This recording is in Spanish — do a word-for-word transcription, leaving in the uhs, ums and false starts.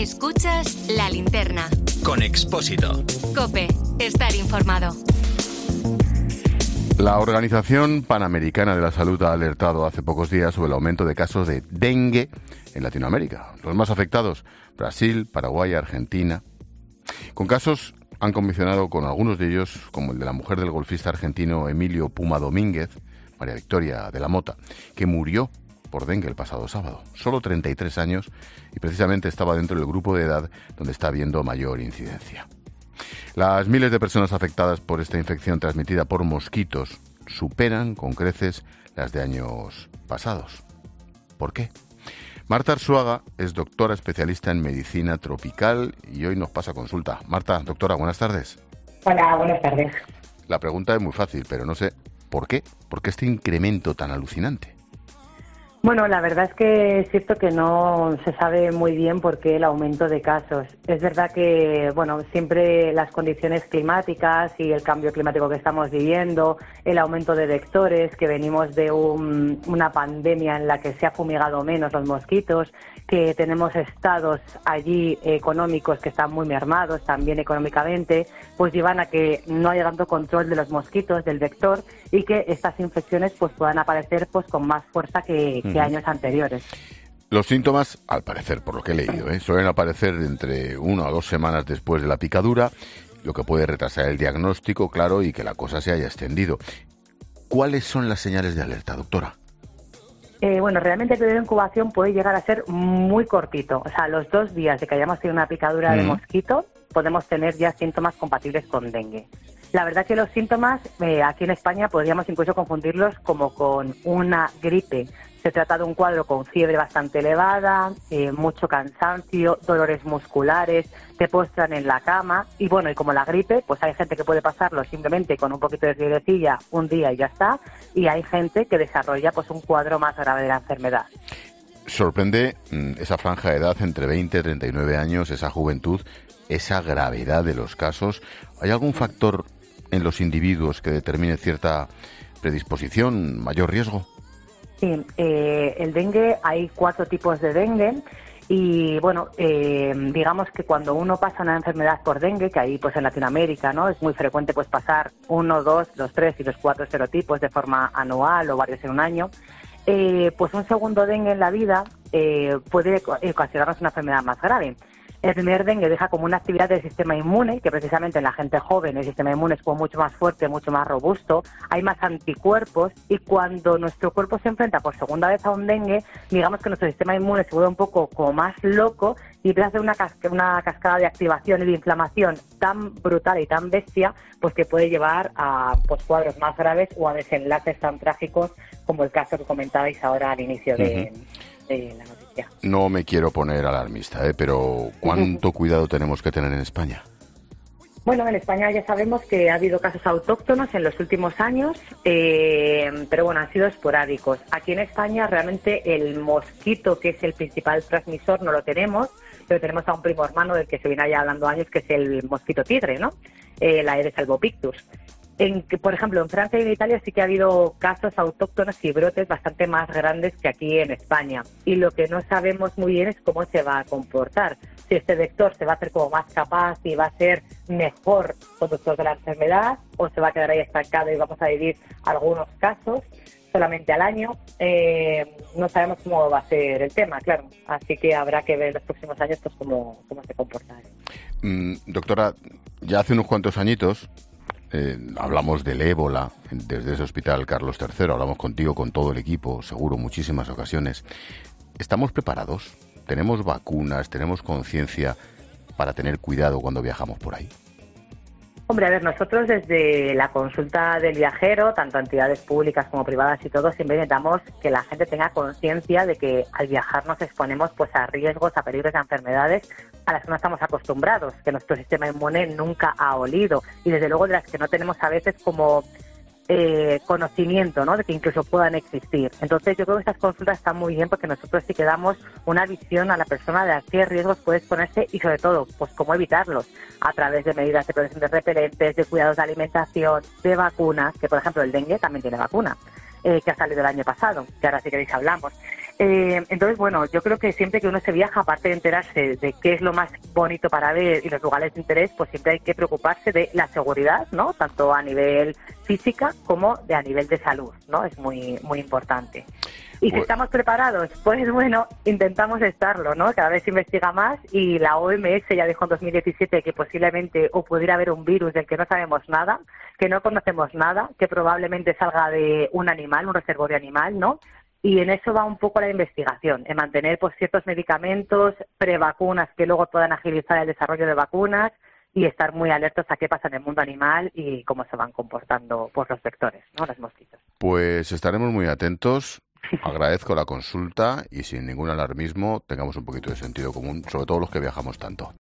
Escuchas La Linterna. Con Expósito. COPE. Estar informado. La Organización Panamericana de la Salud ha alertado hace pocos días sobre el aumento de casos de dengue en Latinoamérica. Los más afectados, Brasil, Paraguay, Argentina. Con casos han convencionado con algunos de ellos, como el de la mujer del golfista argentino Emilio Puma Domínguez, María Victoria de la Mota, que murió por dengue el pasado sábado. Solo treinta y tres años y precisamente estaba dentro del grupo de edad donde está habiendo mayor incidencia. Las miles de personas afectadas por esta infección transmitida por mosquitos superan con creces las de años pasados. ¿Por qué? Marta Arzuaga es doctora especialista en medicina tropical y hoy nos pasa consulta. Marta, doctora, buenas tardes. Hola, buenas tardes. La pregunta es muy fácil, pero no sé ¿por qué? ¿Por qué este incremento tan alucinante? Bueno, la verdad es que es cierto que no se sabe muy bien por qué el aumento de casos. Es verdad que, bueno, siempre las condiciones climáticas y el cambio climático que estamos viviendo, el aumento de vectores, que venimos de un, una pandemia en la que se ha fumigado menos los mosquitos, que tenemos estados allí económicos que están muy mermados también económicamente, pues llevan a que no haya tanto control de los mosquitos, del vector, y que estas infecciones pues puedan aparecer pues con más fuerza que, que uh-huh. años anteriores. Los síntomas, al parecer, por lo que he leído, ¿eh? suelen aparecer entre una o dos semanas después de la picadura, lo que puede retrasar el diagnóstico, claro, y que la cosa se haya extendido. ¿Cuáles son las señales de alerta, doctora? Eh, bueno, realmente el periodo de incubación puede llegar a ser muy cortito. O sea, los dos días de que hayamos tenido una picadura mm. de mosquito, podemos tener ya síntomas compatibles con dengue. La verdad que los síntomas eh, aquí en España podríamos incluso confundirlos como con una gripe. Se trata de un cuadro con fiebre bastante elevada, eh, mucho cansancio, dolores musculares, te postran en la cama y bueno, y como la gripe, pues hay gente que puede pasarlo simplemente con un poquito de fiebrecilla un día y ya está, y hay gente que desarrolla pues un cuadro más grave de la enfermedad. Sorprende esa franja de edad entre veinte y treinta y nueve años, esa juventud, esa gravedad de los casos. ¿Hay algún factor en los individuos que determine cierta predisposición, mayor riesgo? Sí, eh, el dengue, hay cuatro tipos de dengue y bueno, eh, digamos que cuando uno pasa una enfermedad por dengue, que ahí pues en Latinoamérica, ¿no? Es muy frecuente pues pasar uno, dos, los tres y los cuatro serotipos de forma anual o varios en un año, eh, pues un segundo dengue en la vida eh, puede ocasionarnos una enfermedad más grave. El primer dengue deja como una actividad del sistema inmune, que precisamente en la gente joven el sistema inmune es como mucho más fuerte, mucho más robusto, hay más anticuerpos y cuando nuestro cuerpo se enfrenta por segunda vez a un dengue, digamos que nuestro sistema inmune se vuelve un poco como más loco y empieza a hacer una, casca, una cascada de activación y de inflamación tan brutal y tan bestia, pues que puede llevar a pues, cuadros más graves o a desenlaces tan trágicos como el caso que comentabais ahora al inicio de, uh-huh. de la noticia. No me quiero poner alarmista, ¿eh? Pero ¿cuánto uh-huh. cuidado tenemos que tener en España? Bueno, en España ya sabemos que ha habido casos autóctonos en los últimos años, eh, pero bueno, han sido esporádicos. Aquí en España realmente el mosquito, que es el principal transmisor, no lo tenemos, pero tenemos a un primo hermano del que se viene ya hablando años, que es el mosquito tigre, ¿no? Eh, la Aedes albopictus. En que, por ejemplo, en Francia y en Italia sí que ha habido casos autóctonos y brotes bastante más grandes que aquí en España. Y lo que no sabemos muy bien es cómo se va a comportar. Si este vector se va a hacer como más capaz y va a ser mejor conductor de la enfermedad o se va a quedar ahí estancado y vamos a vivir algunos casos solamente al año. Eh, no sabemos cómo va a ser el tema, claro. Así que habrá que ver en los próximos años pues cómo, cómo se comporta. Mm, doctora, ya hace unos cuantos añitos Eh, hablamos del ébola desde ese hospital Carlos tercero, hablamos contigo, con todo el equipo, seguro, muchísimas ocasiones. ¿Estamos preparados? ¿Tenemos vacunas? ¿Tenemos conciencia para tener cuidado cuando viajamos por ahí? Hombre, a ver, nosotros desde la consulta del viajero, tanto entidades públicas como privadas y todo, siempre intentamos que la gente tenga conciencia de que al viajar nos exponemos pues a riesgos, a peligros, a enfermedades a las que no estamos acostumbrados, que nuestro sistema inmune nunca ha olido y desde luego de las que no tenemos a veces como eh, conocimiento, ¿no? De que incluso puedan existir. Entonces yo creo que estas consultas están muy bien porque nosotros sí que damos una visión a la persona de a qué riesgos puede exponerse y sobre todo pues cómo evitarlos a través de medidas de prevención de repelentes, de cuidados de alimentación, de vacunas, que por ejemplo el dengue también tiene vacuna, eh, que ha salido el año pasado, que ahora si queréis hablamos. Eh, entonces, bueno, yo creo que siempre que uno se viaja, aparte de enterarse de qué es lo más bonito para ver y los lugares de interés, pues siempre hay que preocuparse de la seguridad, ¿no? Tanto a nivel física como de a nivel de salud, ¿no? Es muy muy importante. Y si estamos preparados, pues bueno, intentamos estarlo, ¿no? Cada vez se investiga más y la O M S ya dijo en dos mil diecisiete que posiblemente o pudiera haber un virus del que no sabemos nada, que no conocemos nada, que probablemente salga de un animal, un reservorio animal, ¿no? Y en eso va un poco la investigación, en mantener pues ciertos medicamentos, prevacunas que luego puedan agilizar el desarrollo de vacunas y estar muy alertos a qué pasa en el mundo animal y cómo se van comportando pues los vectores, ¿no? Los mosquitos. Pues estaremos muy atentos. Agradezco la consulta y sin ningún alarmismo tengamos un poquito de sentido común, sobre todo los que viajamos tanto.